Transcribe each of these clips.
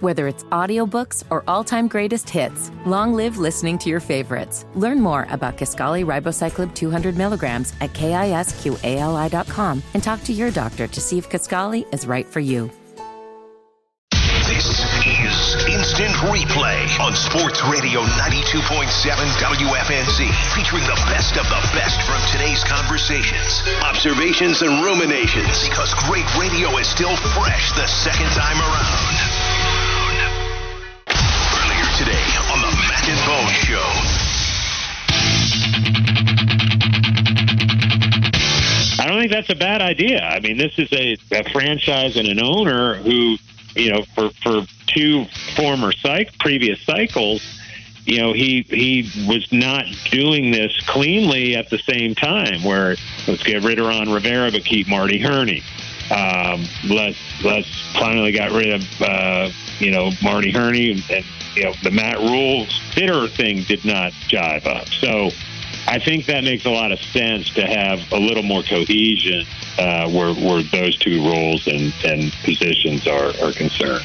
Whether it's audiobooks or all-time greatest hits, long live listening to your favorites. Learn more about Kisqali Ribociclib 200 milligrams at KISQALI.com and talk to your doctor to see if Kisqali is right for you. This is Instant Replay on Sports Radio 92.7 WFNZ, featuring the best of the best from today's conversations, observations, and ruminations, because great radio is still fresh the second time around. Earlier today on the Mac and Bone Show. I don't think that's a bad idea. I mean, this is a franchise and an owner who, you know, for two previous cycles, you know, he was not doing this cleanly at the same time, where let's get rid of Ron Rivera but keep Marty Herney. Let's finally got rid of, Marty Herney, and you know, the Matt Rule bitter thing did not jive up. So I think that makes a lot of sense to have a little more cohesion where those two roles and positions are concerned.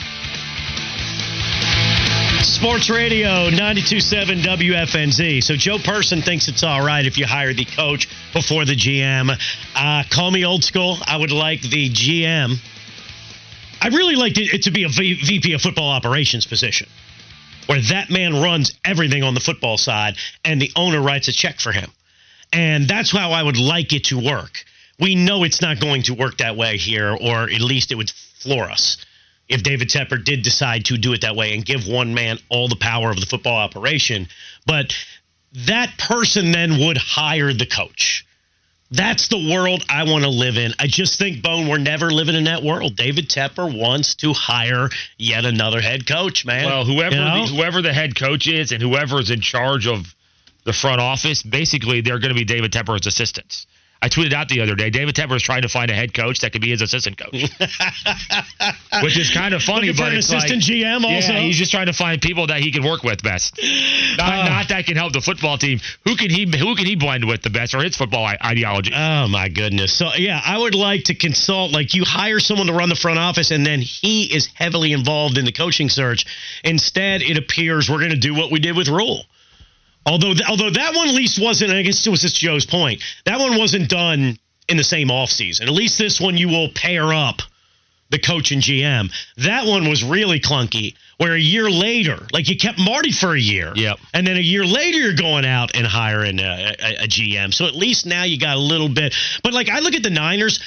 Sports Radio 92.7 WFNZ. So Joe Person thinks it's all right if you hire the coach before the GM. Call me old school. I would like the GM. I really like it to be a VP of football operations position, where that man runs everything on the football side and the owner writes a check for him. And that's how I would like it to work. We know it's not going to work that way here, or at least it would floor us if David Tepper did decide to do it that way and give one man all the power of the football operation. But that person then would hire the coach. That's the world I want to live in. I just think, Bone, we're never living in that world. David Tepper wants to hire yet another head coach, man. Well, whoever the head coach is and whoever is in charge of the front office, basically they're going to be David Tepper's assistants. I tweeted out the other day, David Tepper is trying to find a head coach that could be his assistant coach. Which is kind of funny, but it's assistant GM also. Yeah, he's just trying to find people that he can work with best. Not that can help the football team. Who can he blend with the best, or his football ideology? Oh, my goodness. So, yeah, I would like to consult, like, you hire someone to run the front office, and then he is heavily involved in the coaching search. Instead, it appears we're going to do what we did with Rule. Although that one at least wasn't, I guess it was just Joe's point, that one wasn't done in the same offseason. At least this one you will pair up the coach and GM. That one was really clunky, where a year later, like you kept Marty for a year. Yep. And then a year later you're going out and hiring a GM. So at least now you got a little bit. But like I look at the Niners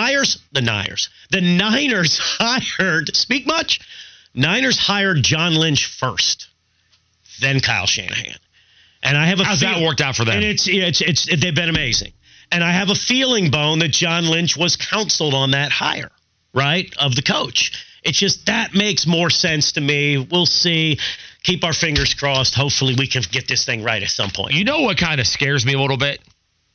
hired, speak much? Niners hired John Lynch first, then Kyle Shanahan. And I have a how's that worked out for them? And it's they've been amazing. And I have a feeling, Bone, that John Lynch was counseled on that hire, right, of the coach. It's just that makes more sense to me. We'll see. Keep our fingers crossed. Hopefully we can get this thing right at some point. You know what kind of scares me a little bit?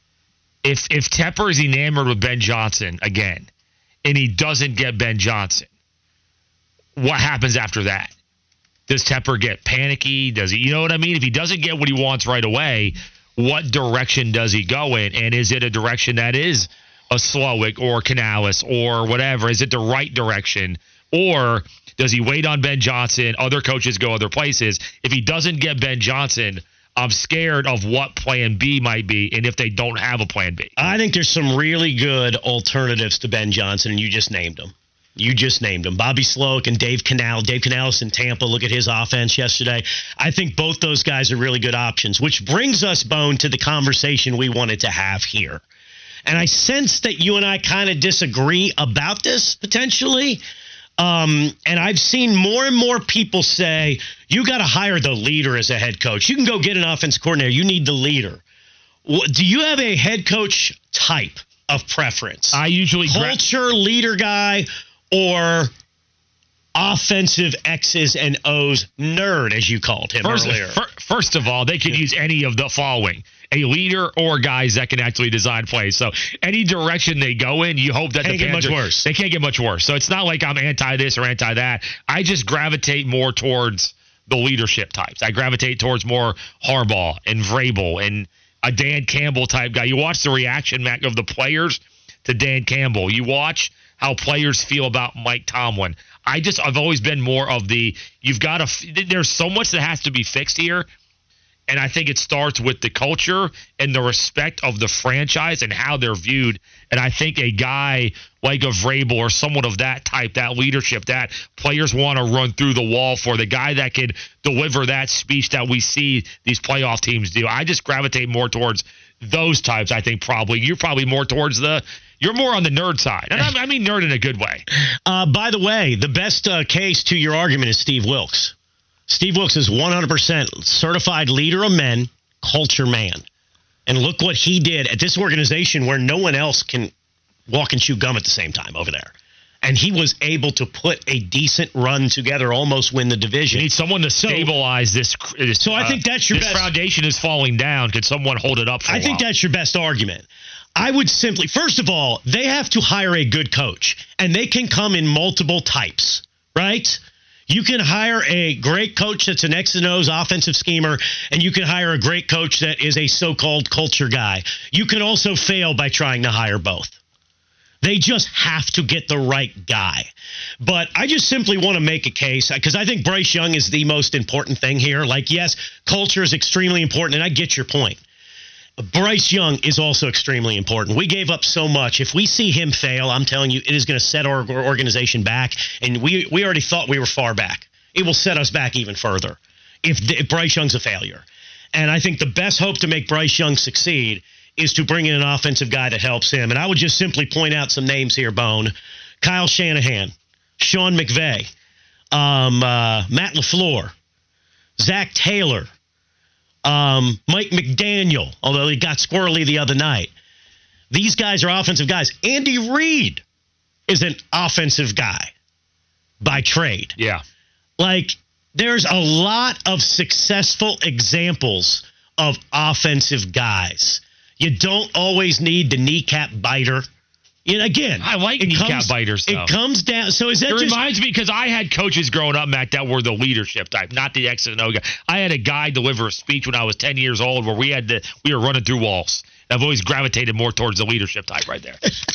If Tepper is enamored with Ben Johnson again, and he doesn't get Ben Johnson, what happens after that? Does Tepper get panicky? Does he, you know what I mean? If he doesn't get what he wants right away, what direction does he go in? And is it a direction that is a Slowick or Canales or whatever? Is it the right direction? Or does he wait on Ben Johnson? Other coaches go other places. If he doesn't get Ben Johnson, I'm scared of what plan B might be and if they don't have a plan B. I think there's some really good alternatives to Ben Johnson, and you just named them. Bobby Slowick and Dave Canales. Dave Canales in Tampa. Look at his offense yesterday. I think both those guys are really good options, which brings us, Bone, to the conversation we wanted to have here. And I sense that you and I kind of disagree about this, potentially. And I've seen more and more people say, you got to hire the leader as a head coach. You can go get an offensive coordinator. You need the leader. Do you have a head coach type of preference? I usually culture leader guy, or offensive X's and O's nerd, as you called him earlier? First of all, they could use any of the following: a leader or guys that can actually design plays. So any direction they go in, you hope that they can't get much worse. So it's not like I'm anti this or anti that. I just gravitate more towards the leadership types. I gravitate towards more Harbaugh and Vrabel and a Dan Campbell type guy. You watch the reaction, Mac, of the players to Dan Campbell. You watch how players feel about Mike Tomlin. I've always been more of there's so much that has to be fixed here. And I think it starts with the culture and the respect of the franchise and how they're viewed. And I think a guy like a Vrabel or someone of that type, that leadership, that players want to run through the wall for, the guy that can deliver that speech that we see these playoff teams do. I just gravitate more towards those types. I think you're probably more towards you're more on the nerd side. And I mean nerd in a good way. By the way, the best case to your argument is Steve Wilkes. Steve Wilkes is 100% certified leader of men, culture man. And look what he did at this organization where no one else can walk and chew gum at the same time over there. And he was able to put a decent run together, almost win the division. You need someone to stabilize this. So I think that's your best. This foundation is falling down. Could someone hold it up for a while? I think that's your best argument. I would simply, first of all, they have to hire a good coach. And they can come in multiple types, right? You can hire a great coach that's an X and O's offensive schemer, and you can hire a great coach that is a so-called culture guy. You can also fail by trying to hire both. They just have to get the right guy. But I just simply want to make a case, because I think Bryce Young is the most important thing here. Like, yes, culture is extremely important, and I get your point. Bryce Young is also extremely important. We gave up so much. If we see him fail, I'm telling you, it is going to set our organization back. And we already thought we were far back. It will set us back even further if Bryce Young's a failure. And I think the best hope to make Bryce Young succeed is to bring in an offensive guy that helps him. And I would just simply point out some names here, Bone. Kyle Shanahan, Sean McVay, Matt LaFleur, Zach Taylor, Mike McDaniel, although he got squirrely the other night. These guys are offensive guys. Andy Reid is an offensive guy by trade. Yeah. Like, there's a lot of successful examples of offensive guys. You don't always need the kneecap biter. And again, I like kneecap biters, though. It comes down. So is that it reminds me, because I had coaches growing up, Matt, that were the leadership type, not the X and O guy. I had a guy deliver a speech when I was 10 years old where we were running through walls. I've always gravitated more towards the leadership type right there.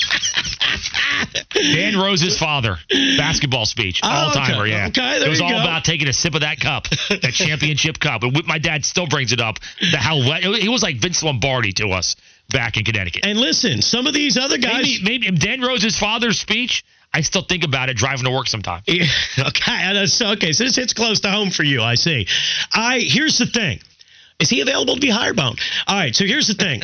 Dan Rose's father, basketball speech, all-timer, yeah. Okay, it was all about taking a sip of that cup, that championship cup. And my dad still brings it up. He was like Vince Lombardi to us back in Connecticut. And listen, some of these other guys... Maybe Dan Rose's father's speech, I still think about it driving to work sometimes. Yeah, okay, so this hits close to home for you, I see. Here's the thing. Is he available to be hired, Bone? All right, so here's the thing.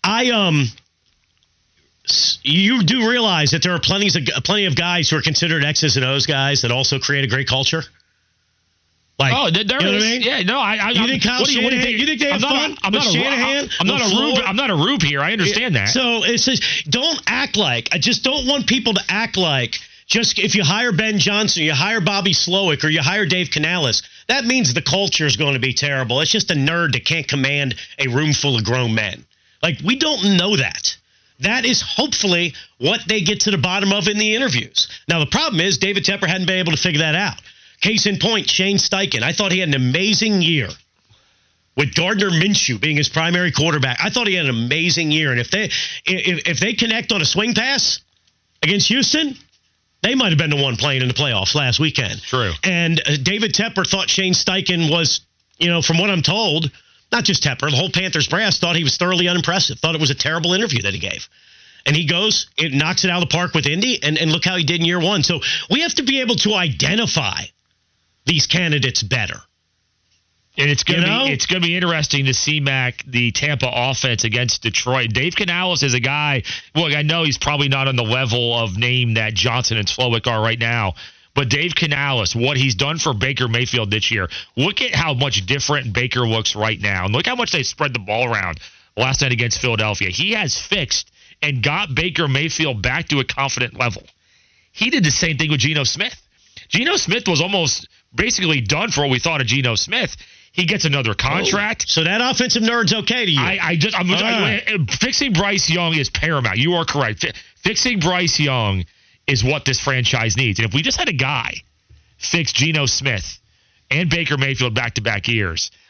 You do realize that there are plenty of guys who are considered X's and O's guys that also create a great culture? Like, there you know what I mean? Yeah, no, you think Kyle Shanahan? You think they have fun? I'm not a rube here. I understand that. So it says, don't act like. I just don't want people to act like just if you hire Ben Johnson, you hire Bobby Slowick, or you hire Dave Canales, that means the culture is going to be terrible. It's just a nerd that can't command a room full of grown men. Like, we don't know that. That is hopefully what they get to the bottom of in the interviews. Now, the problem is David Tepper hadn't been able to figure that out. Case in point, Shane Steichen. I thought he had an amazing year with Gardner Minshew being his primary quarterback. I thought he had an amazing year. And if they connect on a swing pass against Houston, they might have been the one playing in the playoffs last weekend. True. And David Tepper thought Shane Steichen was, from what I'm told, not just Tepper, the whole Panthers brass thought he was thoroughly unimpressive, thought it was a terrible interview that he gave. And he goes, it knocks it out of the park with Indy, and look how he did in year one. So we have to be able to identify these candidates better. And it's going to be interesting to see, Mac, the Tampa offense against Detroit. Dave Canales is a guy, look, I know he's probably not on the level of name that Johnson and Slowick are right now, but Dave Canales, what he's done for Baker Mayfield this year, look at how much different Baker looks right now. And look how much they spread the ball around last night against Philadelphia. He has fixed and got Baker Mayfield back to a confident level. He did the same thing with Geno Smith. Geno Smith was almost basically done for what we thought of Geno Smith. He gets another contract. So that offensive nerd's okay to you? Fixing Bryce Young is paramount. You are correct. Fixing Bryce Young is what this franchise needs. And if we just had a guy fix Geno Smith and Baker Mayfield back-to-back years,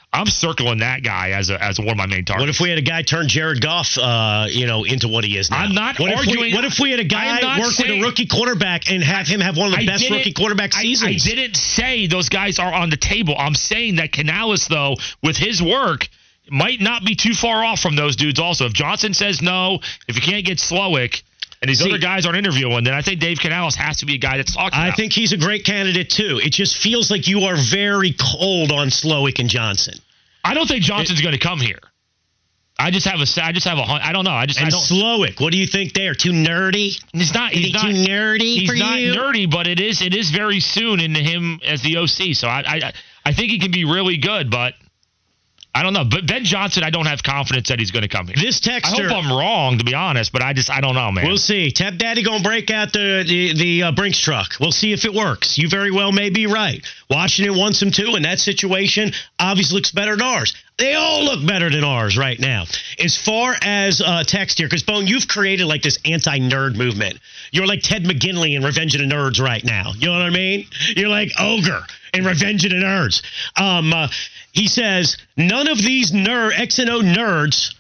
I'm circling that guy as one of my main targets. What if we had a guy turn Jared Goff, into what he is now? I'm not arguing. What if we had a guy work with a rookie quarterback and have him have one of the best rookie quarterback seasons? I didn't say those guys are on the table. I'm saying that Canales, though, with his work, might not be too far off from those dudes also. If Johnson says no, if you can't get Slowick, and these other guys aren't interviewing, then I think Dave Canales has to be a guy that's talked about. I think he's a great candidate, too. It just feels like you are very cold on Slowick and Johnson. I don't think Johnson's going to come here. I don't know. Slowick, what do you think there? Too nerdy? He's not too nerdy for you? He's not nerdy, but it is very soon into him as the OC. So I think he can be really good, but I don't know. But Ben Johnson, I don't have confidence that he's going to come here. This texter, I hope I'm wrong, to be honest, but I don't know, man. We'll see. Tap Daddy going to break out the Brinks truck. We'll see if it works. You very well may be right. Washington wants him too, and that situation obviously looks better than ours. They all look better than ours right now. As far as text here, because, Bone, you've created like this anti-nerd movement. You're like Ted McGinley in Revenge of the Nerds right now. You know what I mean? You're like Ogre in Revenge of the Nerds. He says, none of these X and O nerds,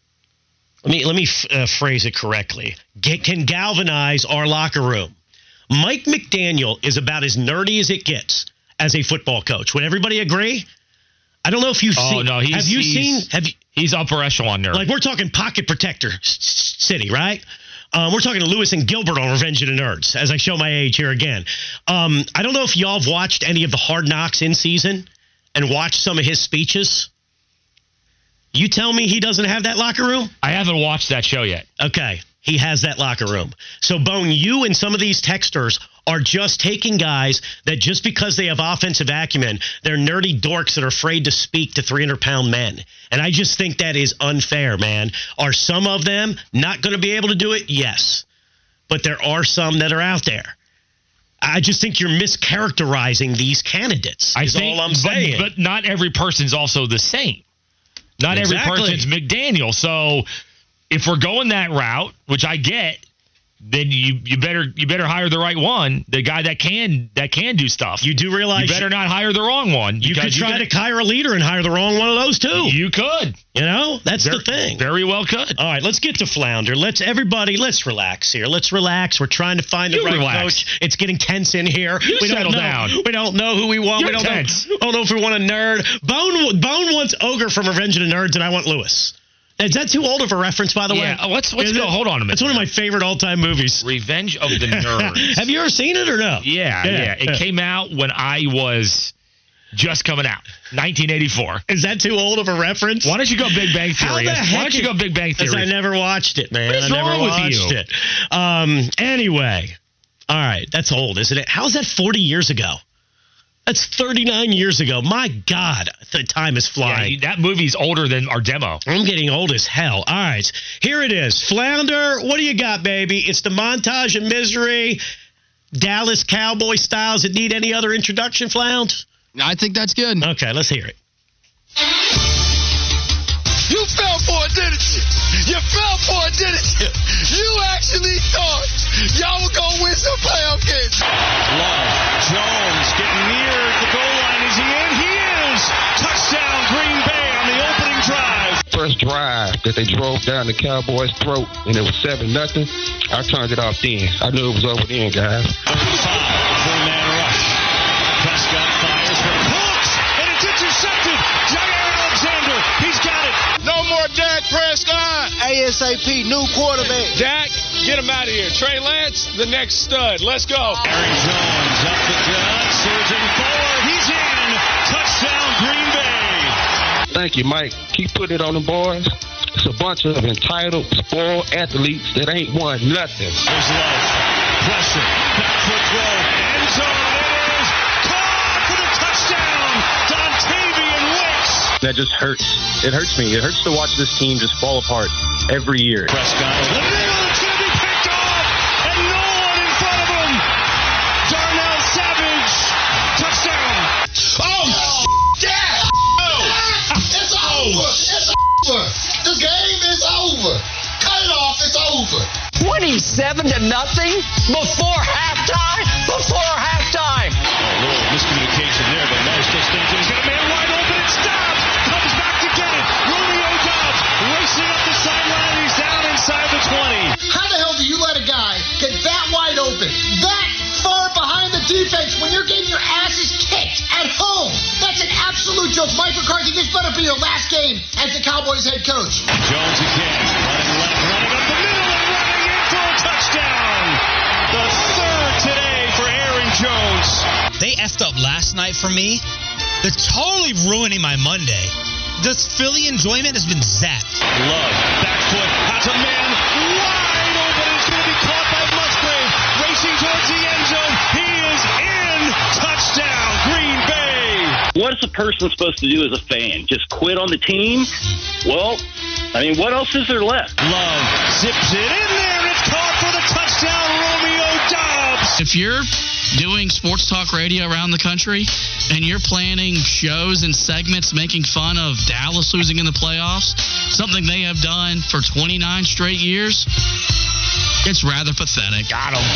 let me phrase it correctly, can galvanize our locker room. Mike McDaniel is about as nerdy as it gets as a football coach. Would everybody agree? I don't know if you've seen. Oh, no, he's upper echelon nerd. Like, we're talking pocket protector city, right? We're talking to Lewis and Gilbert on Revenge of the Nerds, as I show my age here again. I don't know if y'all have watched any of the Hard Knocks in season and watched some of his speeches. You tell me he doesn't have that locker room? I haven't watched that show yet. Okay, he has that locker room. So, Bone, you and some of these texters are just taking guys that just because they have offensive acumen, they're nerdy dorks that are afraid to speak to 300-pound men. And I just think that is unfair, man. Are some of them not going to be able to do it? Yes. But there are some that are out there. I just think you're mischaracterizing these candidates. That's all I'm saying. But not every person's also the same. Not every person's McDaniel. So if we're going that route, which I get, then you better hire the right one, the guy that can do stuff. You do realize you better not hire the wrong one. You could try to hire a leader and hire the wrong one of those too. You could. You know, that's the thing. Very well could. All right, let's get to Flounder. Let's relax here. Let's relax. We're trying to find the right coach. It's getting tense in here. We settle down. We don't know who we want. You're tense. I don't know if we want a nerd. Bone wants Ogre from Revenge of the Nerds, and I want Lewis. Is that too old of a reference, by the way? Yeah, let's go. Hold on a minute. It's one of my favorite all-time movies. Revenge of the Nerds. Have you ever seen it or no? Yeah. It came out when I was just coming out, 1984. Is that too old of a reference? Why don't you go Big Bang Theory? Why don't you go Big Bang Theory? Because I never watched it, man. What is wrong with you? Anyway, all right, that's old, isn't it? How's that 40 years ago? That's 39 years ago. My God, the time is flying. Yeah, that movie's older than our demo. I'm getting old as hell. All right, here it is. Flounder, what do you got, baby? It's the montage of misery, Dallas Cowboy styles. That need any other introduction, Flound? I think that's good. Okay, let's hear it. You fell for it, didn't you? You fell for it, didn't you? You actually thought y'all were going to win some playoff games. Love, Jones getting near the goal line. Is he in? He is! Touchdown, Green Bay on the opening drive. First drive that they drove down the Cowboys' throat, and it was 7-0. I turned it off then. I knew it was over then, guys. 35, three-man rush. Prescott fires for Cooks, and it's intercepted. Jair Alexander, he's got it. No more Dak Prescott. ASAP, new quarterback. Dak, get him out of here. Trey Lance, the next stud. Let's go. Aaron Jones up the gut. Surging forward. He's in. Touchdown, Green Bay. Thank you, Mike. Keep putting it on the boys. It's a bunch of entitled, spoiled athletes that ain't won nothing. There's Love. Pressure. Back foot throw. End zone. It is caught for the touchdown. Dontavian Wicks. That just hurts. It hurts me. It hurts to watch this team just fall apart every year. Prescott over the middle. It's going to be picked off. And no one in front of him. Darnell Savage. Touchdown. Oh, yeah. It's over. It's over. The game is over. Cut it off. It's over. 27-0 before halftime? Before halftime. A little miscommunication there, but no, still stands. He's got a man wide open. It's stopped. absolute joke. Mike McCarthy, this better be your last game as the Cowboys head coach. Jones again, running left, running up the middle, and running in for a touchdown. The third today for Aaron Jones. They effed up last night for me. They're totally ruining my Monday. The Philly enjoyment has been zapped. Love, back foot, has a man wide open. It's going to be caught by Musgrave. Racing towards the end zone. He is in. Touchdown, Green Bay. What is a person supposed to do as a fan? Just quit on the team? Well, I mean, what else is there left? Love zips it in there. It's caught for the touchdown, Romeo Doubs. If you're doing sports talk radio around the country and you're planning shows and segments making fun of Dallas losing in the playoffs, something they have done for 29 straight years, it's rather pathetic. Got him.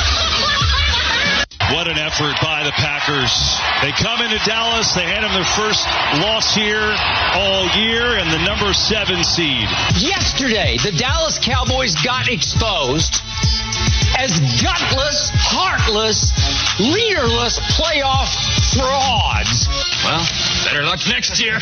What an effort by the Packers. They come into Dallas. They had them their first loss here all year and the number 7 seed. Yesterday, the Dallas Cowboys got exposed as gutless, heartless, leaderless playoff frauds. Well, better luck next year.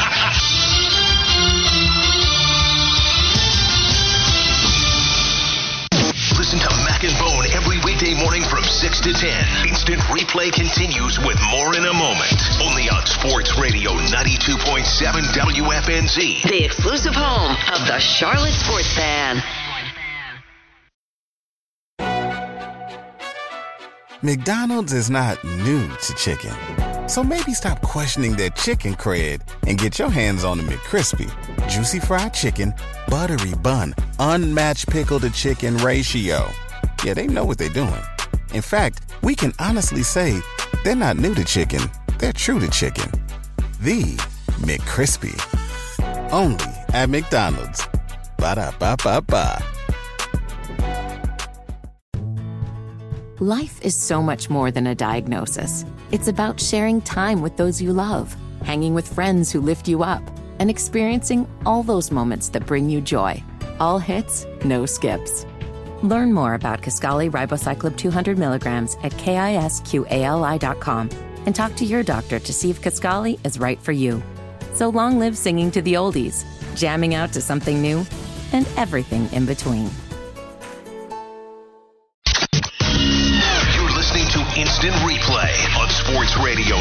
Listen to Mac and Bone every weekday morning from 6 to 10. Instant Replay continues with more in a moment. Only on Sports Radio 92.7 WFNZ. The exclusive home of the Charlotte Sports Fan. McDonald's is not new to chicken. So maybe stop questioning their chicken cred and get your hands on the McCrispy. Juicy fried chicken, buttery bun, unmatched pickle-to-chicken ratio. Yeah, they know what they're doing. In fact, we can honestly say they're not new to chicken. They're true to chicken. The McCrispy. Only at McDonald's. Ba-da-ba-ba-ba. Life is so much more than a diagnosis. It's about sharing time with those you love, hanging with friends who lift you up, and experiencing all those moments that bring you joy. All hits, no skips. Learn more about Kisqali Ribociclib 200 milligrams at KISQALI.com and talk to your doctor to see if Kisqali is right for you. So long live singing to the oldies, jamming out to something new, and everything in between. Instant Replay on Sports Radio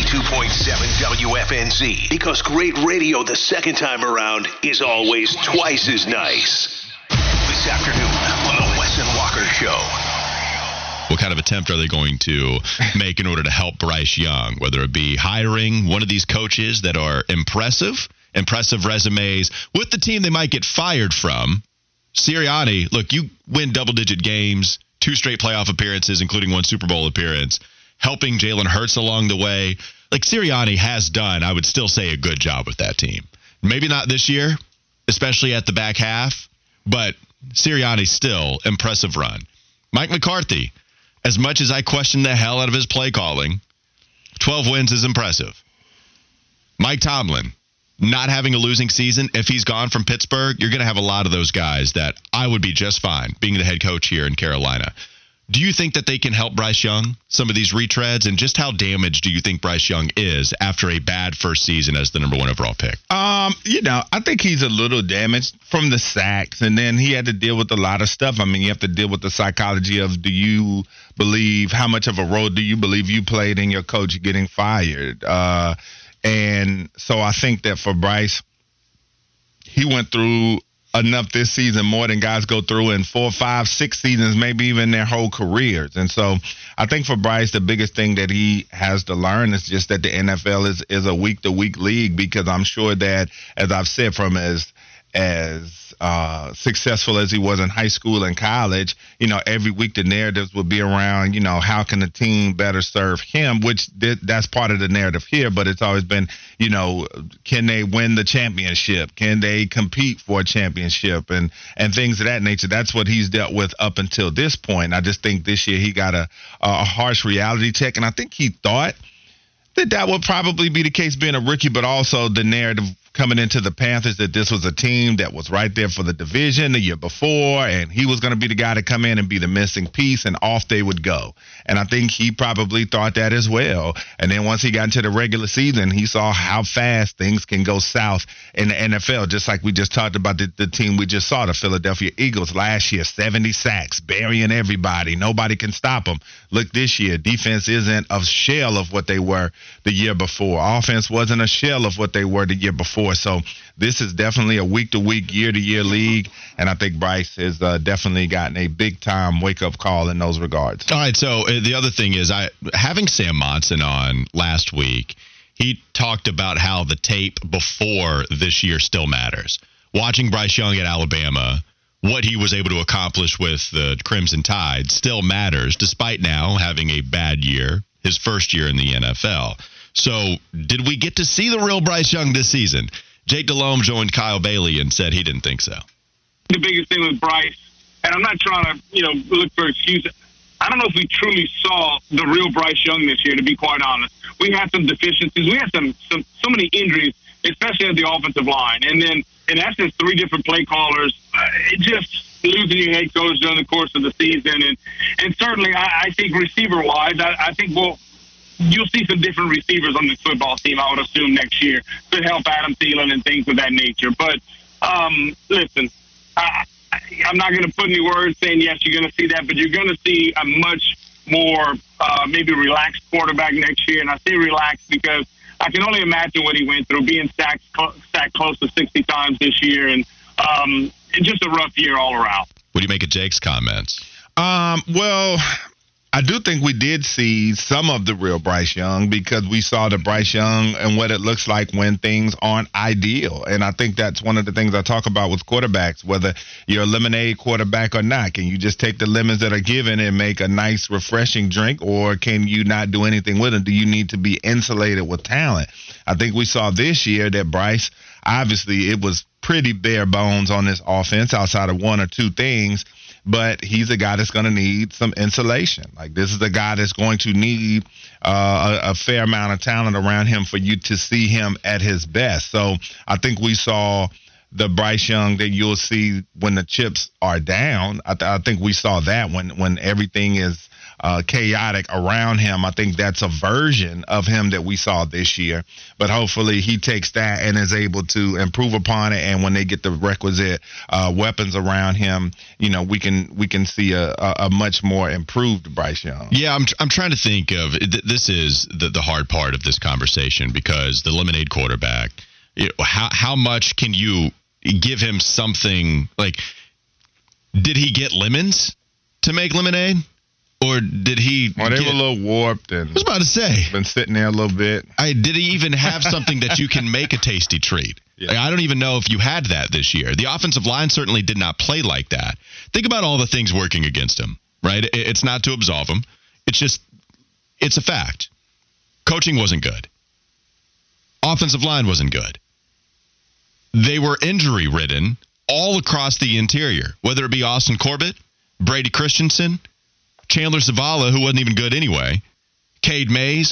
92.7 WFNZ. Because great radio the second time around is always twice as nice. This afternoon on the Wes and Walker Show. What kind of attempt are they going to make in order to help Bryce Young? Whether it be hiring one of these coaches that are impressive resumes with the team they might get fired from. Sirianni, look, you win double-digit games, 2 straight playoff appearances, including 1 Super Bowl appearance, helping Jalen Hurts along the way. Like, Sirianni has done, I would still say, a good job with that team. Maybe not this year, especially at the back half, but Sirianni's still impressive run. Mike McCarthy, as much as I question the hell out of his play calling, 12 wins is impressive. Mike Tomlin, not having a losing season, if he's gone from Pittsburgh, you're going to have a lot of those guys that I would be just fine being the head coach here in Carolina. Do you think that they can help Bryce Young, some of these retreads, and just how damaged do you think Bryce Young is after a bad first season as the number 1 overall pick? I think he's a little damaged from the sacks, and then he had to deal with a lot of stuff. I mean, you have to deal with the psychology of how much of a role do you believe you played in your coach getting fired? And so I think that for Bryce, he went through enough this season, more than guys go through in 4, 5, 6 seasons, maybe even their whole careers. And so I think for Bryce, the biggest thing that he has to learn is just that the NFL is a week-to-week league, because I'm sure that, as I've said, from as successful as he was in high school and college, every week the narratives would be around, how can the team better serve him, which that's part of the narrative here. But it's always been, can they win the championship? Can they compete for a championship and things of that nature? That's what he's dealt with up until this point. I just think this year he got a harsh reality check. And I think he thought that would probably be the case being a rookie, but also the narrative coming into the Panthers that this was a team that was right there for the division the year before, and he was going to be the guy to come in and be the missing piece, and off they would go. And I think he probably thought that as well. And then once he got into the regular season, he saw how fast things can go south in the NFL, just like we just talked about the team we just saw, the Philadelphia Eagles last year, 70 sacks, burying everybody. Nobody can stop them. Look, this year, defense isn't a shell of what they were the year before. Offense wasn't a shell of what they were the year before. So this is definitely a week-to-week, year-to-year league, and I think Bryce has definitely gotten a big-time wake-up call in those regards. All right, so the other thing is, having Sam Monson on last week, he talked about how the tape before this year still matters. Watching Bryce Young at Alabama, what he was able to accomplish with the Crimson Tide still matters, despite now having a bad year, his first year in the NFL. So did we get to see the real Bryce Young this season? Jake Delhomme joined Kyle Bailey and said he didn't think so. The biggest thing with Bryce, and I'm not trying to, look for excuses. I don't know if we truly saw the real Bryce Young this year, to be quite honest. We had some deficiencies. We had so many injuries, especially at the offensive line. And then, in essence, 3 different play callers. It just losing your head coach during the course of the season. And certainly, I think receiver-wise, I think you'll see some different receivers on this football team, I would assume, next year to help Adam Thielen and things of that nature. But, listen, I'm not going to put any words saying, yes, you're going to see that, but you're going to see a much more maybe relaxed quarterback next year. And I say relaxed because I can only imagine what he went through, being sacked close to 60 times this year, and just a rough year all around. What do you make of Jake's comments? Well, I do think we did see some of the real Bryce Young because we saw the Bryce Young and what it looks like when things aren't ideal. And I think that's one of the things I talk about with quarterbacks, whether you're a lemonade quarterback or not. Can you just take the lemons that are given and make a nice, refreshing drink, or can you not do anything with it? Do you need to be insulated with talent? I think we saw this year that Bryce, obviously, it was pretty bare bones on this offense outside of 1 or 2 things. But he's a guy that's going to need some insulation. Like, this is a guy that's going to need a fair amount of talent around him for you to see him at his best. So I think we saw the Bryce Young that you'll see when the chips are down. I think we saw that when everything is chaotic around him. I think that's a version of him that we saw this year. But hopefully he takes that and is able to improve upon it. And when they get the requisite weapons around him, we can see a much more improved Bryce Young. Yeah, I'm trying to think of this is the hard part of this conversation, because the lemonade quarterback, how much can you give him something? Like, did he get lemons to make lemonade? Or did he? Well, they were a little warped, and I was about to say, been sitting there a little bit. Did he even have something that you can make a tasty treat? Yeah. Like, I don't even know if you had that this year. The offensive line certainly did not play like that. Think about all the things working against him, right? It's not to absolve him. It's a fact. Coaching wasn't good. Offensive line wasn't good. They were injury-ridden all across the interior, whether it be Austin Corbett, Brady Christensen, Chandler Zavala, who wasn't even good anyway, Cade Mays.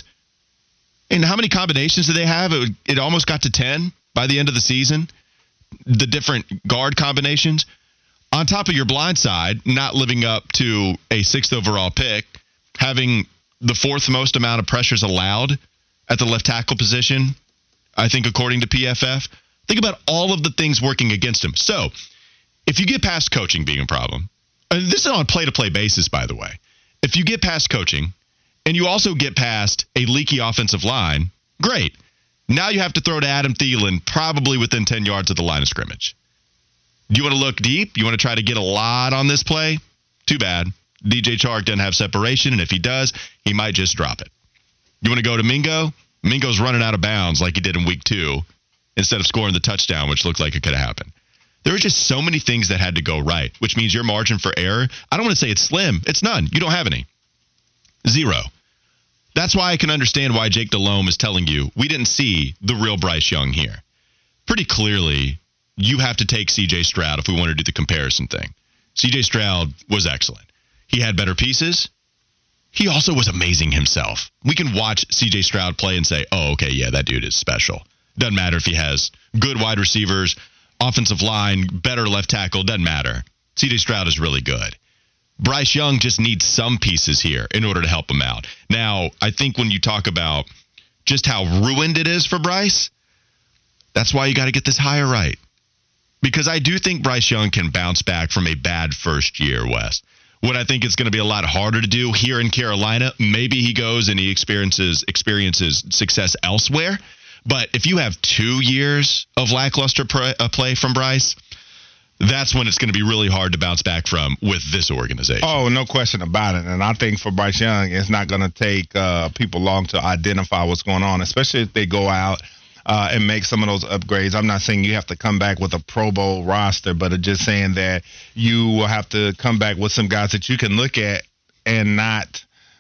And how many combinations did they have? It almost got to 10 by the end of the season, the different guard combinations. On top of your blind side, not living up to a 6th overall pick, having the 4th most amount of pressures allowed at the left tackle position, I think, according to PFF. Think about all of the things working against him. So, if you get past coaching being a problem, and this is on a play-to-play basis, by the way. If you get past coaching and you also get past a leaky offensive line, great. Now you have to throw to Adam Thielen probably within 10 yards of the line of scrimmage. Do you want to look deep? You want to try to get a lot on this play? Too bad. DJ Chark doesn't have separation, and if he does, he might just drop it. You want to go to Mingo? Mingo's running out of bounds like he did in week 2 instead of scoring the touchdown, which looked like it could have happened. There were just so many things that had to go right, which means your margin for error, I don't want to say it's slim. It's none. You don't have any. 0. That's why I can understand why Jake Delhomme is telling you we didn't see the real Bryce Young here. Pretty clearly, you have to take C.J. Stroud if we want to do the comparison thing. C.J. Stroud was excellent. He had better pieces. He also was amazing himself. We can watch C.J. Stroud play and say, oh, okay, yeah, that dude is special. Doesn't matter if he has good wide receivers, offensive line, better left tackle, doesn't matter. C.J. Stroud is really good. Bryce Young just needs some pieces here in order to help him out. Now, I think when you talk about just how ruined it is for Bryce, that's why you got to get this hire right. Because I do think Bryce Young can bounce back from a bad first year, Wes. What I think it's going to be a lot harder to do here in Carolina, maybe he goes and he experiences success elsewhere. But if you have 2 years of lackluster play from Bryce, that's when it's going to be really hard to bounce back from with this organization. Oh, no question about it. And I think for Bryce Young, it's not going to take people long to identify what's going on, especially if they go out and make some of those upgrades. I'm not saying you have to come back with a Pro Bowl roster, but just saying that you will have to come back with some guys that you can look at and not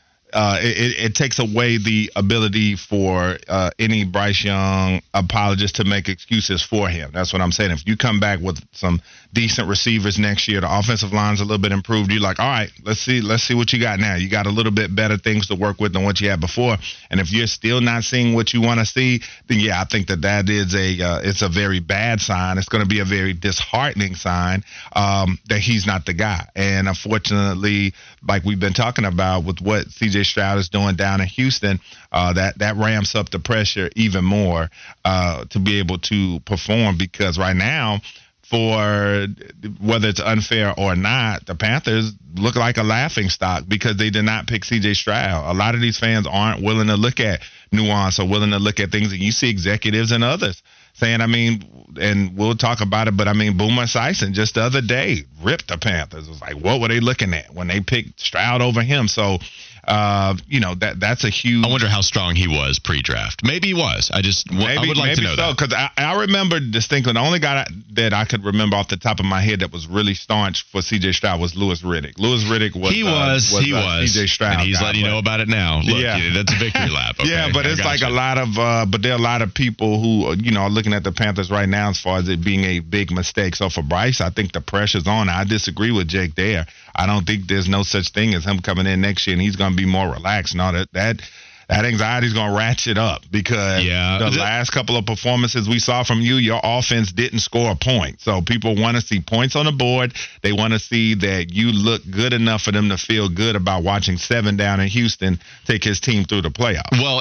it takes away the ability for any Bryce Young apologist to make excuses for him. That's what I'm saying. If you come back with some decent receivers next year, the offensive line's a little bit improved, you're like, all right, let's see what you got now. You got a little bit better things to work with than what you had before. And if you're still not seeing what you want to see, then yeah, I think that is it's a very bad sign. It's going to be a very disheartening sign that he's not the guy. And unfortunately, like we've been talking about with what C.J. Stroud is doing down in Houston, that ramps up the pressure even more to be able to perform, because right now, for whether it's unfair or not, the Panthers look like a laughing stock because they did not pick C.J. Stroud. A lot of these fans aren't willing to look at nuance or willing to look at things, and you see executives and others saying, and we'll talk about it, but Boomer Esiason just the other day ripped the Panthers. It was like, what were they looking at when they picked Stroud over him? So, that's a huge. I wonder how strong he was pre-draft. Maybe he was. I would like to know that. Because I remember distinctly, the only guy that I could remember off the top of my head that was really staunch for C.J. Stroud was Louis Riddick. Louis Riddick was C.J. Stroud, and he's letting you know about it now. Look, yeah, that's a victory lap. Okay? Yeah, but it's like a lot of, but there are a lot of people who are looking at the Panthers right now as far as it being a big mistake. So for Bryce, I think the pressure's on. I disagree with Jake there. I don't think there's no such thing as him coming in next year and he's going to be more relaxed. No, that anxiety is going to ratchet up because the last couple of performances we saw from you, your offense didn't score a point. So people want to see points on the board. They want to see that you look good enough for them to feel good about watching 7 down in Houston take his team through the playoffs. Well,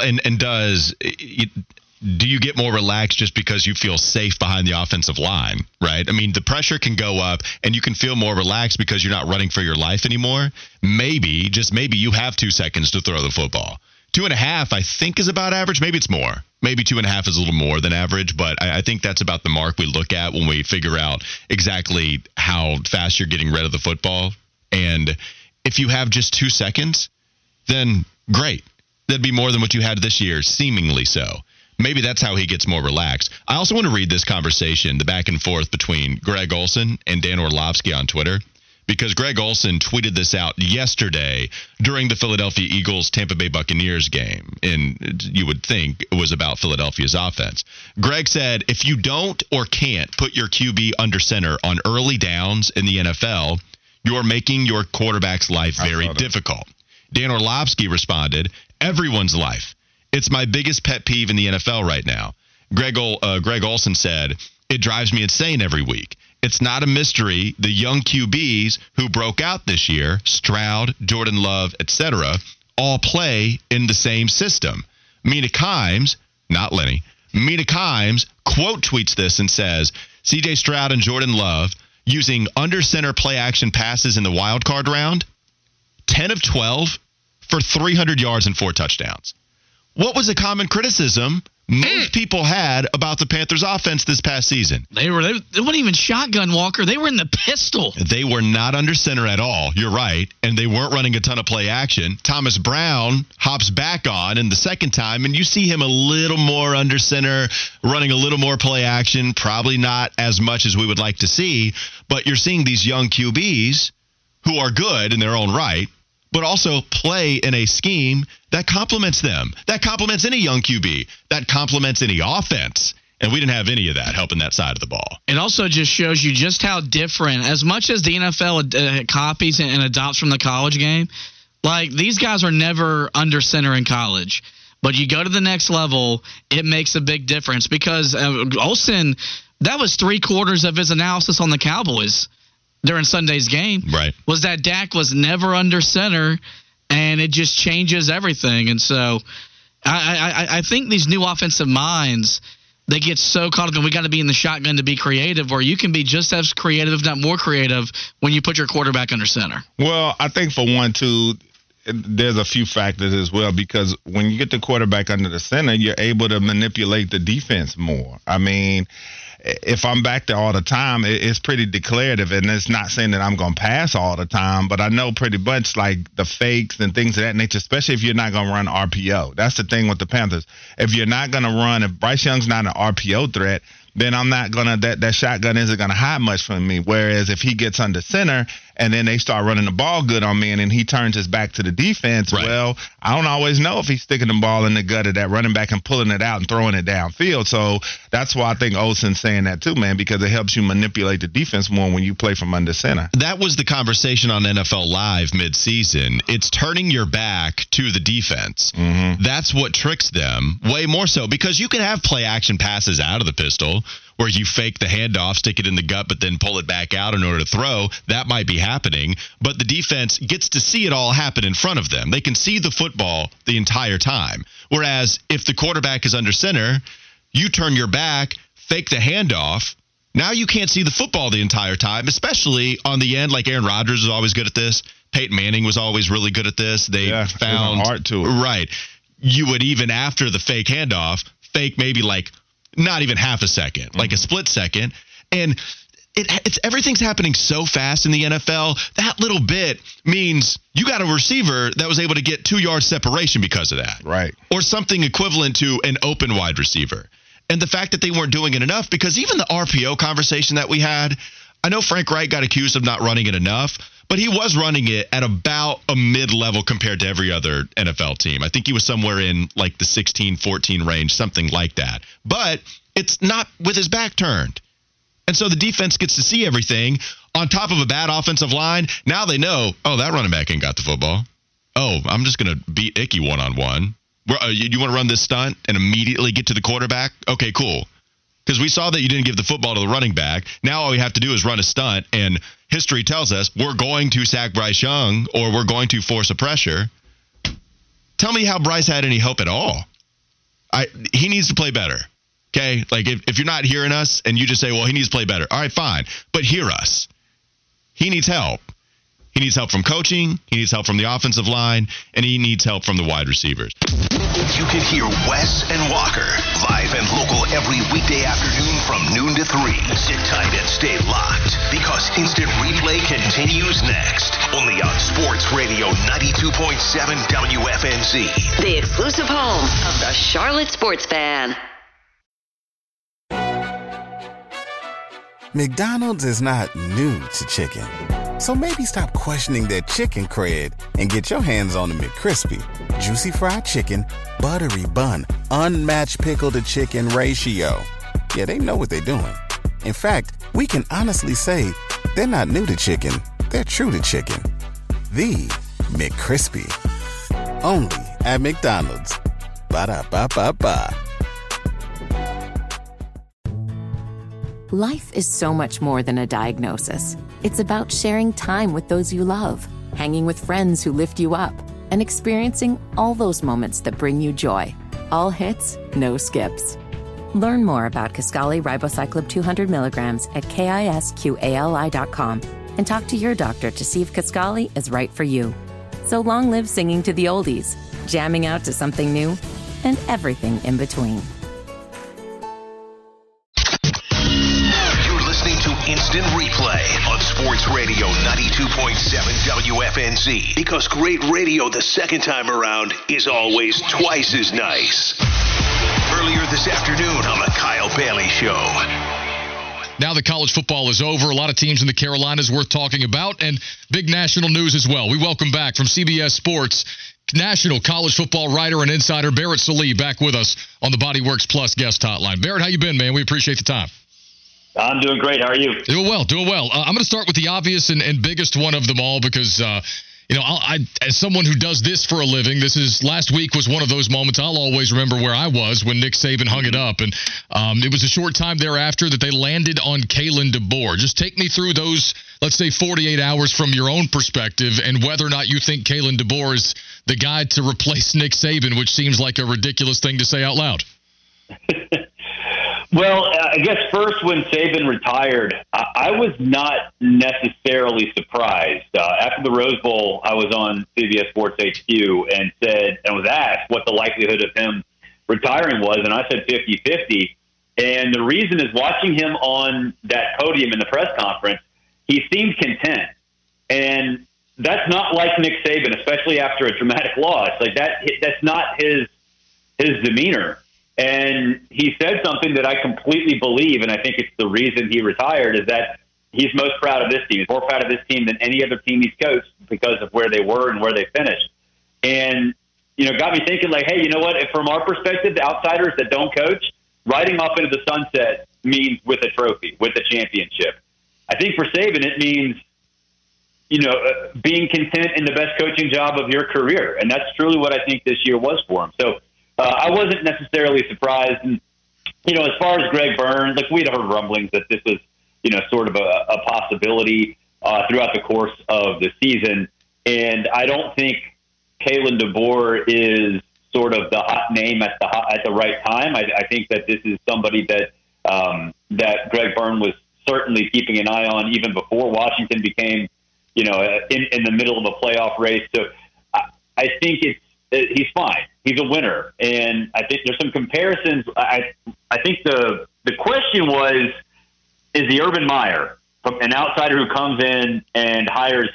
do you get more relaxed just because you feel safe behind the offensive line, right? The pressure can go up and you can feel more relaxed because you're not running for your life anymore. Maybe, just maybe, you have 2 seconds to throw the football. 2.5, I think, is about average. Maybe it's more. Maybe 2.5 is a little more than average, but I think that's about the mark we look at when we figure out exactly how fast you're getting rid of the football. And if you have just 2 seconds, then great. That'd be more than what you had this year, seemingly so. Maybe that's how he gets more relaxed. I also want to read this conversation, the back and forth between Greg Olsen and Dan Orlovsky on Twitter, because Greg Olsen tweeted this out yesterday during the Philadelphia Eagles-Tampa Bay Buccaneers game, and you would think it was about Philadelphia's offense. Greg said, if you don't or can't put your QB under center on early downs in the NFL, you're making your quarterback's life very difficult. Dan Orlovsky responded, everyone's life. It's my biggest pet peeve in the NFL right now. Greg Olsen said, it drives me insane every week. It's not a mystery the young QBs who broke out this year, Stroud, Jordan Love, etc., all play in the same system. Mina Kimes, not Lenny, Mina Kimes quote tweets this and says, C.J. Stroud and Jordan Love using under center play action passes in the wild card round, 10 of 12 for 300 yards and 4 touchdowns. What was a common criticism most people had about the Panthers offense this past season? They weren't even shotgun, Walker. They were in the pistol. They were not under center at all. You're right. And they weren't running a ton of play action. Thomas Brown hops back on in the second time, and you see him a little more under center, running a little more play action, probably not as much as we would like to see. But you're seeing these young QBs who are good in their own right, but also play in a scheme that complements them. That complements any young QB. That complements any offense. And we didn't have any of that helping that side of the ball. It also just shows you just how different, as much as the NFL copies and adopts from the college game, like these guys are never under center in college. But you go to the next level, it makes a big difference because Olsen, that was 3/4 of his analysis on the Cowboys during Sunday's game. Right. Was that Dak was never under center, and it just changes everything. And so I think these new offensive minds, they get so caught up in we got to be in the shotgun to be creative, or you can be just as creative, if not more creative, when you put your quarterback under center. Well, I think for one, too, there's a few factors as well, because when you get the quarterback under the center, you're able to manipulate the defense more. I mean, if I'm back there all the time, it's pretty declarative, and it's not saying that I'm going to pass all the time, but I know pretty much like the fakes and things of that nature, especially if you're not going to run RPO. That's the thing with the Panthers. If you're not going to run, if Bryce Young's not an RPO threat, then I'm not going to, that shotgun isn't going to hide much from me. Whereas if he gets under center and then they start running the ball good on me and then he turns his back to the defense, right. Well, I don't always know if he's sticking the ball in the gut of that running back and pulling it out and throwing it downfield. So that's why I think Olsen's saying that too, man, because it helps you manipulate the defense more when you play from under center. That was the conversation on NFL Live midseason. It's turning your back to the defense. Mm-hmm. That's what tricks them way more so, because you can have play action passes out of the pistol where you fake the handoff, stick it in the gut, but then pull it back out in order to throw. That might be happening, but the defense gets to see it all happen in front of them. They can see the football the entire time. Whereas if the quarterback is under center, you turn your back, fake the handoff. Now you can't see the football the entire time, especially on the end. Like Aaron Rodgers is always good at this. Peyton Manning was always really good at this. They found art to it. Right. You would, even after the fake handoff, fake maybe like not even half a second, like a split second. And it's everything's happening so fast in the NFL. That little bit means you got a receiver that was able to get 2 yard separation because of that. Right. Or something equivalent to an open wide receiver. And the fact that they weren't doing it enough, because even the RPO conversation that we had, I know Frank Reich got accused of not running it enough, but he was running it at about a mid-level compared to every other NFL team. I think he was somewhere in like the 16-14 range, something like that. But it's not with his back turned. And so the defense gets to see everything on top of a bad offensive line. Now they know, oh, that running back ain't got the football. Oh, I'm just going to beat Icky one-on-one. You want to run this stunt and immediately get to the quarterback? Okay, cool. Because we saw that you didn't give the football to the running back. Now all we have to do is run a stunt, and history tells us we're going to sack Bryce Young or we're going to force a pressure. Tell me how Bryce had any hope at all. He needs to play better. Okay? Like, if you're not hearing us and you just say, well, he needs to play better. All right, fine. But hear us. He needs help. He needs help from coaching, he needs help from the offensive line, and he needs help from the wide receivers. You can hear Wes and Walker live and local every weekday afternoon from noon to 3. Sit tight and stay locked, because Instant Replay continues next. Only on Sports Radio 92.7 WFNZ. The exclusive home of the Charlotte Sports Fan. McDonald's is not new to chicken. So maybe stop questioning their chicken cred and get your hands on the McCrispy. Juicy fried chicken, buttery bun, unmatched pickle-to-chicken ratio. Yeah, they know what they're doing. In fact, we can honestly say they're not new to chicken, they're true to chicken. The McCrispy. Only at McDonald's. Ba-da-ba-ba-ba. Life is so much more than a diagnosis. It's about sharing time with those you love, hanging with friends who lift you up, and experiencing all those moments that bring you joy. All hits, no skips. Learn more about Kisqali Ribociclib 200 milligrams at KISQALI.com and talk to your doctor to see if Kisqali is right for you. So long live singing to the oldies, jamming out to something new, and everything in between. Instant Replay on Sports Radio 92.7 WFNZ. Because great radio the second time around is always twice as nice. Earlier this afternoon on the Kyle Bailey Show. Now that college football is over, a lot of teams in the Carolinas worth talking about, and big national news as well. We welcome back from CBS Sports, national college football writer and insider Barrett Sallee back with us on the Bodyworks Plus guest hotline. Barrett, how you been, man? We appreciate the time. I'm doing great. How are you? Doing well. I'm going to start with the obvious and biggest one of them all because as someone who does this for a living, last week was one of those moments I'll always remember where I was when Nick Saban hung it up. And it was a short time thereafter that they landed on Kalen DeBoer. Just take me through those, let's say, 48 hours from your own perspective and whether or not you think Kalen DeBoer is the guy to replace Nick Saban, which seems like a ridiculous thing to say out loud. Well, I guess first when Saban retired, I was not necessarily surprised. After the Rose Bowl, I was on CBS Sports HQ and was asked what the likelihood of him retiring was, and I said 50-50. And the reason is watching him on that podium in the press conference, he seemed content. And that's not like Nick Saban, especially after a dramatic loss. Like that's not his demeanor. And he said something that I completely believe, and I think it's the reason he retired, is that he's most proud of this team. He's more proud of this team than any other team he's coached because of where they were and where they finished. And, got me thinking like, hey, you know what? If from our perspective, the outsiders that don't coach, riding off into the sunset means with a trophy, with a championship. I think for Saban, it means, being content in the best coaching job of your career. And that's truly what I think this year was for him. So, I wasn't necessarily surprised. And, as far as Greg Byrne, we'd heard rumblings that this was, sort of a possibility throughout the course of the season. And I don't think Kalen DeBoer is sort of the hot name at the right time. I think that this is somebody that Greg Byrne was certainly keeping an eye on even before Washington became, in the middle of a playoff race. So I think he's fine. He's a winner. And I think there's some comparisons. I think the question was, is the Urban Meyer, an outsider who comes in and hires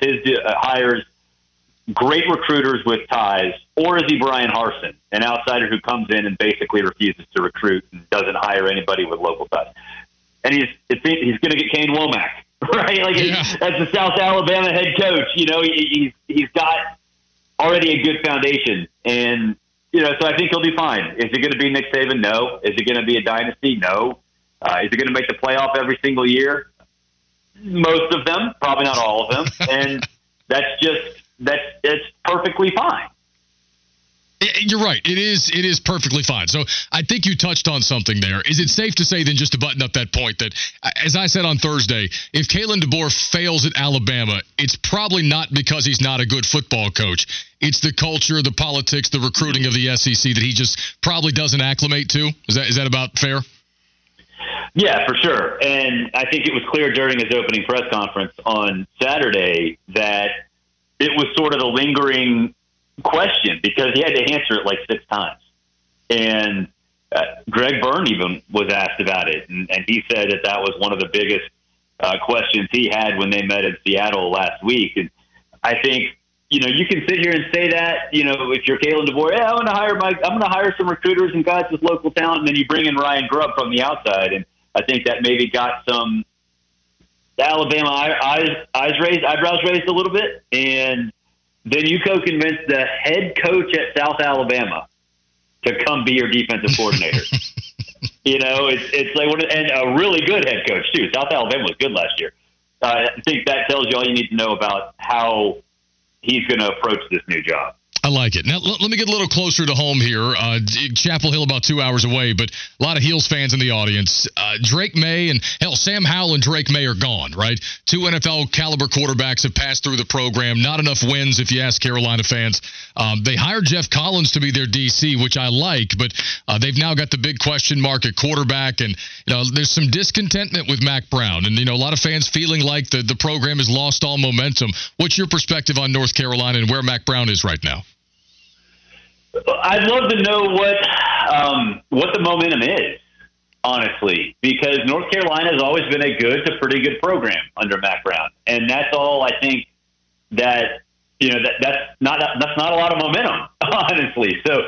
great recruiters with ties, or is he Brian Harsin, an outsider who comes in and basically refuses to recruit and doesn't hire anybody with local ties? And he's going to get Kane Womack, right? That's the South Alabama head coach. He's got already a good foundation. And, so I think he'll be fine. Is it going to be Nick Saban? No. Is it going to be a dynasty? No. Is it going to make the playoff every single year? Most of them, probably not all of them. And it's perfectly fine. You're right. It is perfectly fine. So I think you touched on something there. Is it safe to say then, just to button up that point, that as I said on Thursday, if Kalen DeBoer fails at Alabama, it's probably not because he's not a good football coach. It's the culture, the politics, the recruiting of the SEC that he just probably doesn't acclimate to. Is that about fair? Yeah, for sure. And I think it was clear during his opening press conference on Saturday that it was sort of the lingering question because he had to answer it 6 times. And Greg Byrne even was asked about it. And he said that was one of the biggest questions he had when they met in Seattle last week. And I think, you can sit here and say that, if you're Kalen DeBoer, I'm going to hire some recruiters and guys with local talent. And then you bring in Ryan Grubb from the outside. And I think that maybe got some Alabama eyebrows raised a little bit. And then you co-convinced the head coach at South Alabama to come be your defensive coordinator. It's like and a really good head coach too. South Alabama was good last year. I think that tells you all you need to know about how he's going to approach this new job. I like it. Now, let me get a little closer to home here. Chapel Hill about 2 hours away, but a lot of Heels fans in the audience. Drake May and, Sam Howell and Drake May are gone, right? 2 NFL-caliber quarterbacks have passed through the program. Not enough wins, if you ask Carolina fans. They hired Jeff Collins to be their DC, which I like, but they've now got the big question mark at quarterback, and there's some discontentment with Mack Brown, and a lot of fans feeling like the program has lost all momentum. What's your perspective on North Carolina and where Mack Brown is right now? I'd love to know what the momentum is, honestly, because North Carolina has always been a good to pretty good program under Mack Brown, and that's all I think that that's not a lot of momentum, honestly. So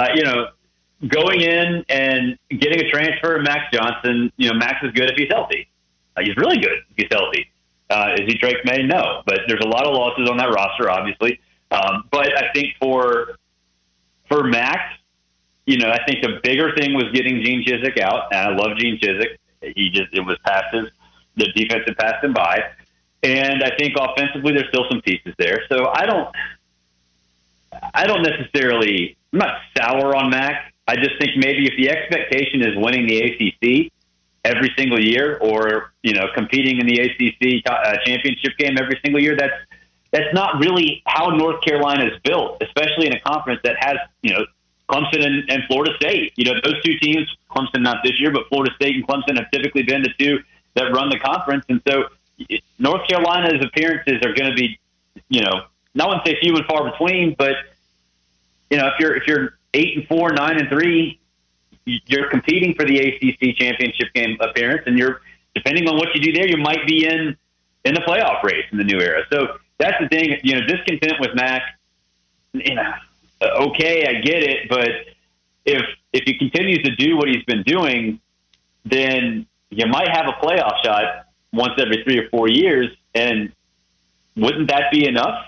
going in and getting a transfer, Max Johnson, Max is good if he's healthy. He's really good if he's healthy. Is he Drake May? No, but there's a lot of losses on that roster, obviously. But I think for Max, I think the bigger thing was getting Gene Chizik out, and I love Gene Chizik. The defense had passed him by. And I think offensively, there's still some pieces there. So I don't necessarily, I'm not sour on Mac. I just think maybe if the expectation is winning the ACC every single year, or competing in the ACC championship game every single year, that's not really how North Carolina is built, especially in a conference that has Clemson and Florida State. Those two teams, Clemson not this year, but Florida State and Clemson have typically been the two that run the conference, and so North Carolina's appearances are going to be, I wouldn't say few and far between, but if you're 8-4, 9-3, you're competing for the ACC championship game appearance, and you're, depending on what you do there, you might be in the playoff race in the new era. So that's the thing. Discontent with Mac. Okay, I get it, but if he continues to do what he's been doing, then you might have a playoff shot once every 3 or 4 years, and wouldn't that be enough?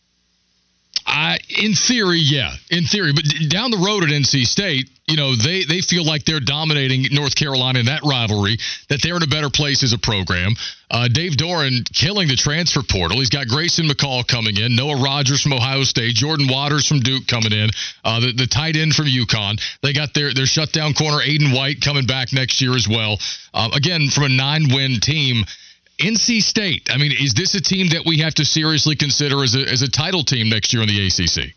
In theory, yeah. In theory. But down the road at NC State, they feel like they're dominating North Carolina in that rivalry, that they're in a better place as a program. Dave Doran killing the transfer portal. He's got Grayson McCall coming in, Noah Rogers from Ohio State, Jordan Waters from Duke coming in, the tight end from UConn. They got their shutdown corner, Aiden White, coming back next year as well. Again, from a 9-win team. NC State, I mean, is this a team that we have to seriously consider as a title team next year in the ACC?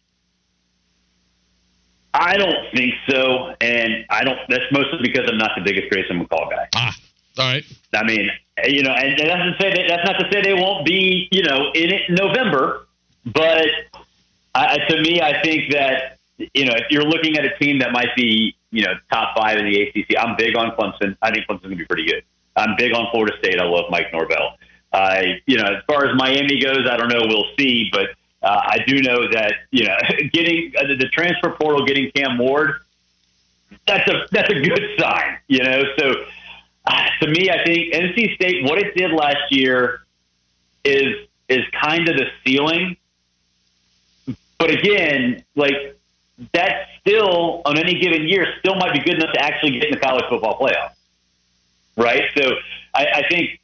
I don't think so, and that's mostly because I'm not the biggest Grayson McCall guy. All right. I mean, and that's not to say they won't be, in it in November, but to me, I think that, if you're looking at a team that might be, top 5 in the ACC, I'm big on Clemson. I think Clemson's going to be pretty good. I'm big on Florida State. I love Mike Norvell. As far as Miami goes, I don't know. We'll see. But I do know that, getting the transfer portal, getting Cam Ward, that's a good sign, So to me, I think NC State, what it did last year is kind of the ceiling. But again, that still, on any given year, still might be good enough to actually get in the college football playoff. Right. So I think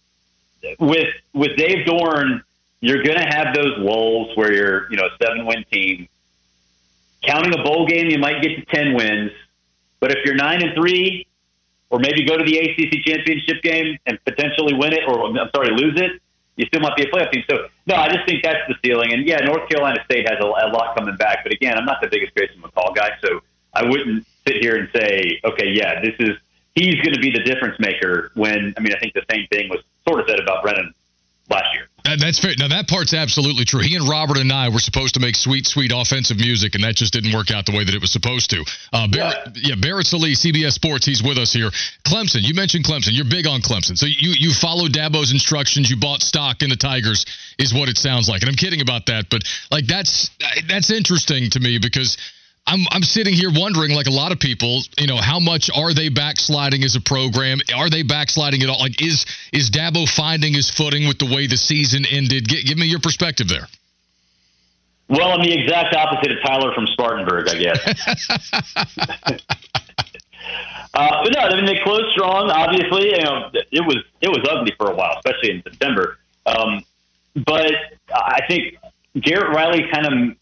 with Dave Doran, you're going to have those lulls where you're, a 7-win team. Counting a bowl game, you might get to 10 wins. But if you're 9-3, or maybe go to the ACC championship game and potentially win it, or lose it, you still might be a playoff team. So no, I just think that's the ceiling. And yeah, North Carolina State has a lot coming back. But again, I'm not the biggest Grayson McCall guy, so I wouldn't sit here and say, okay, yeah, he's going to be the difference maker when, I think the same thing was sort of said about Brennan last year. That's fair. Now, that part's absolutely true. He and Robert and I were supposed to make sweet, sweet offensive music, and that just didn't work out the way that it was supposed to. Barrett Sallee, CBS Sports, he's with us here. Clemson, you mentioned Clemson. You're big on Clemson. So you followed Dabo's instructions. You bought stock in the Tigers is what it sounds like. And I'm kidding about that, but that's interesting to me because I'm sitting here wondering, like a lot of people, how much are they backsliding as a program? Are they backsliding at all? Is Dabo finding his footing with the way the season ended? Give me your perspective there. Well, I'm the exact opposite of Tyler from Spartanburg, I guess. But no, they closed strong. Obviously, it was ugly for a while, especially in September. But I think Garrett Riley kind of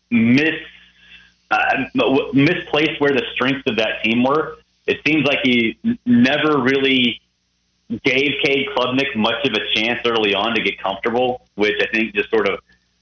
misplaced where the strengths of that team were. It seems like he never really gave Cade Klubnik much of a chance early on to get comfortable, which I think just sort of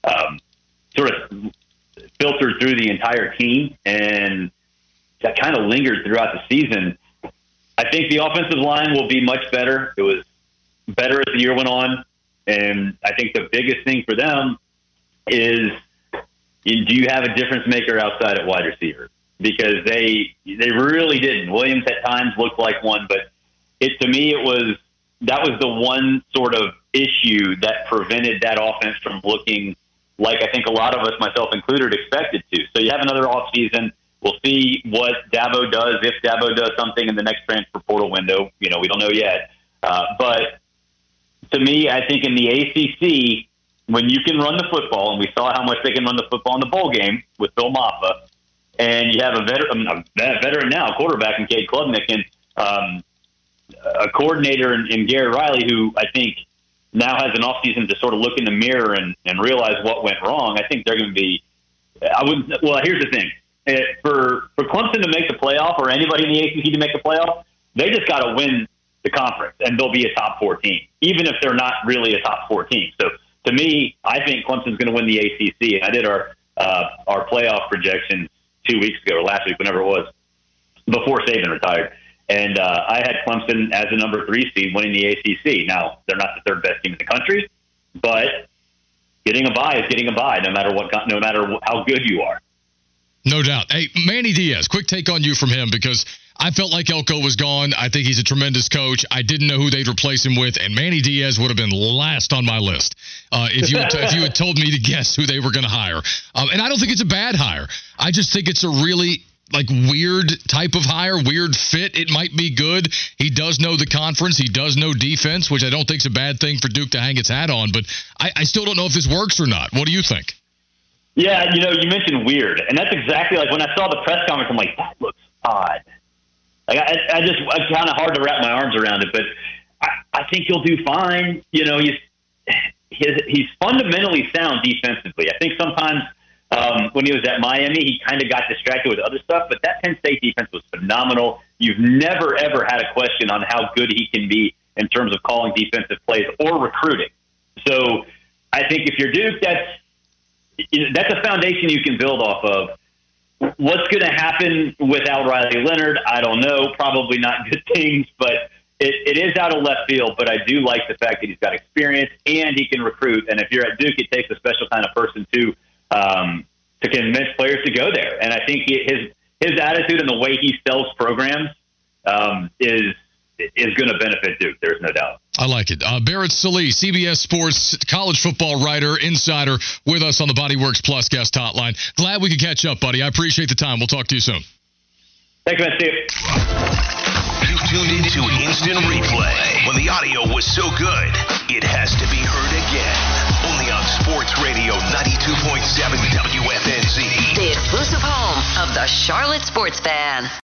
filtered through the entire team, and that kind of lingered throughout the season. I think the offensive line will be much better. It was better as the year went on, and I think the biggest thing for them is, do you have a difference maker outside at wide receiver? Because they really didn't. Williams at times looked like one, but to me that was the one sort of issue that prevented that offense from looking like I think a lot of us, myself included, expected to. So you have another offseason. We'll see what Dabo does, if Dabo does something in the next transfer portal window. We don't know yet. But to me, I think in the ACC, when you can run the football, and we saw how much they can run the football in the bowl game with Bill Maffa, and you have a veteran now, quarterback in Cade Klubnik, and a coordinator in Garrett Riley, who I think now has an offseason to sort of look in the mirror and realize what went wrong, I think they're going to be well, here's the thing. For Clemson to make the playoff or anybody in the ACC to make the playoff, they just got to win the conference, and they'll be a top 4 team, even if they're not really a top 4 team. So, to me, I think Clemson's going to win the ACC. I did our playoff projections 2 weeks ago, or last week, whenever it was, before Saban retired. And I had Clemson as a number 3 seed winning the ACC. Now, they're not the 3rd best team in the country, but getting a bye is getting a bye, no matter how good you are. No doubt. Hey, Manny Diaz, quick take on you from him, because I felt like Elko was gone. I think he's a tremendous coach. I didn't know who they'd replace him with, and Manny Diaz would have been last on my list if you had told me to guess who they were going to hire. And I don't think it's a bad hire. I just think it's a really weird type of hire, weird fit. It might be good. He does know the conference. He does know defense, which I don't think is a bad thing for Duke to hang its hat on. But I still don't know if this works or not. What do you think? Yeah, you mentioned weird, and that's exactly like when I saw the press conference. I'm like, that looks odd. Like it's kind of hard to wrap my arms around it, but I think he'll do fine. He's fundamentally sound defensively. I think sometimes when he was at Miami, he kind of got distracted with other stuff, but that Penn State defense was phenomenal. You've never, ever had a question on how good he can be in terms of calling defensive plays or recruiting. So I think if you're Duke, that's a foundation you can build off of. What's going to happen without Riley Leonard? I don't know. Probably not good things, but it is out of left field. But I do like the fact that he's got experience and he can recruit. And if you're at Duke, it takes a special kind of person to convince players to go there. And I think his attitude and the way he sells programs is going to benefit Duke. There's no doubt. I like it. Barrett Sallee, CBS Sports college football writer, insider, with us on the Bodyworks Plus guest hotline. Glad we could catch up, buddy. I appreciate the time. We'll talk to you soon. Thanks, man. See you. You tuned into Instant Replay. When the audio was so good, it has to be heard again. Only on Sports Radio 92.7 WFNZ. The exclusive home of the Charlotte Sports Fan.